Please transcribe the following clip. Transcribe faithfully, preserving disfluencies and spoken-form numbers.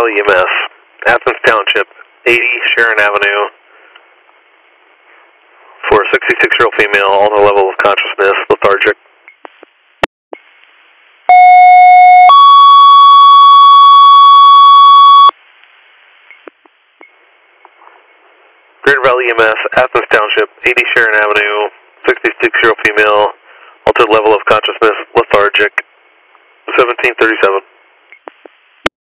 Valley E M S, Athens Township, eighty Sharon Avenue, for a sixty-six-year-old female, altered level of consciousness, lethargic. Greater Valley E M S, Athens Township, eighty Sharon Avenue, sixty-six-year-old female, altered level of consciousness, lethargic, seventeen thirty-seven.